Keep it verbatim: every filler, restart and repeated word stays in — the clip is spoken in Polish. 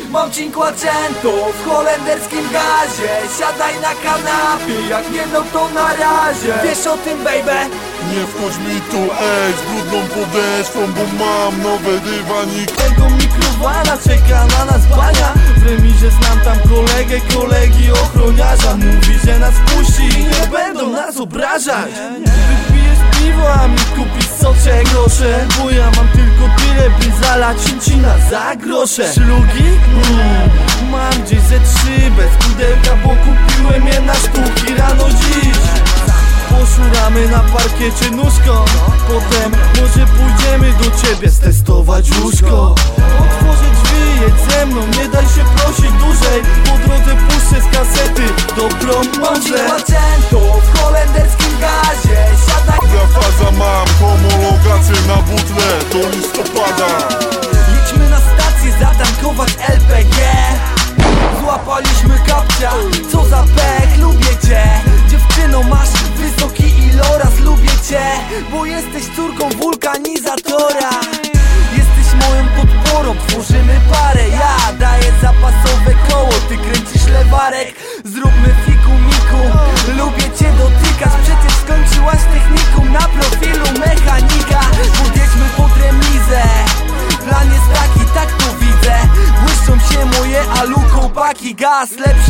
Mam cinquecento w holenderskim gazie. Siadaj na kanapie, jak nie no to na razie. Wiesz o tym, baby? Nie wchodź mi tu, ej, z brudną podeszwą, bo mam nowe dywanik. Tego mikrofala czeka na nas bania. W remizie znam tam kolegę, kolegi ochroniarza. Mówi, że nas puści i nie będą nas obrażać. Wypijesz piwo, a mi kupisz soczek, grosze. Bo ja mam tylko tyle, by zalać cincina za grosze. Szlugi? Mm, mam gdzieś ze trzy, bez pudełka, bo kupiłem je na sztuki rano dziś. Poszuramy na parkiecie nóżką. Potem może pójdziemy do ciebie stestować łóżko. Otworzę drzwi, jedź ze mną, nie daj się prosić dłużej. Po drodze puszczę z kasety dobrą mądrze. W holenderskim gazie. Siadaj. Ja faza mam, homologację na butle do listopada. Jedźmy na stację zatankować L P G. Złapaliśmy kapcia, co za pech, lubię cię. Dziewczyno, masz wysoki iloraz, lubię cię. Bo jesteś córką wulkanizatora. Jesteś moją podporą, tworzymy parę. Ja daję zapasowe koło, ty kręcisz lewarek. Zróbmy fiku miku, lubię cię dotykać. Przecież skończyłaś technikum na profilu mechanika. Podjedźmy pod remizę, plan jest taki, tak to widzę. Błyszczą się moje alu kołpaki, gaz lepszy